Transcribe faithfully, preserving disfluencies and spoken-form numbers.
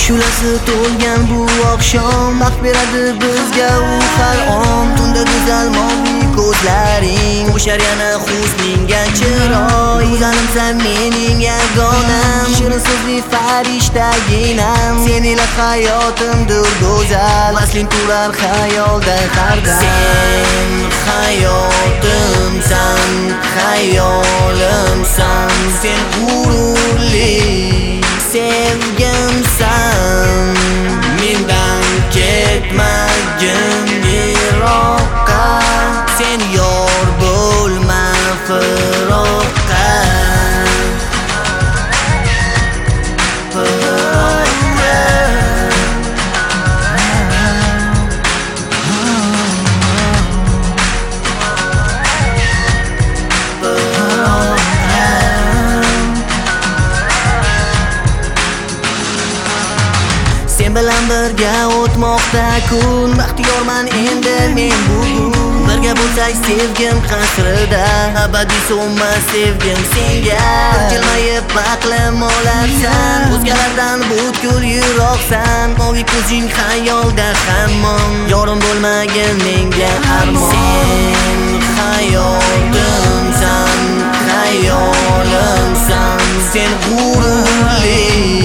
Ashulasi to'lgan bu oqshom, baxt beradi bizga u har on. Tunda go'zal moviy ko'zlaring, qo'shar yana husningga chiroy. Go'zalimsan mening yagonam, shirin so'zli farishtaginam. Sen ila hayotimdir go'zal, asling turar xayolda har dam. Sen hayotimsan, xayolimsan, sen g'ururli sevgimsan. Mendan ketmagin yiroqqa, sen yor bo'lma firoqqa. Sen bilan birga o'tmoqda kun, baxtiyorman endi men bugun. Birga bo'lsak sevgim qasrida, abadiy so'nmas sevgim senga. Jilmayib aqlim olarsan, o'zgalardan butkul yiroqsan. Moviy ko'zing xayolda hamon, yorim bo'lmagin menga armon. Sen hayotimsan, xayolimsan, sen g'ururli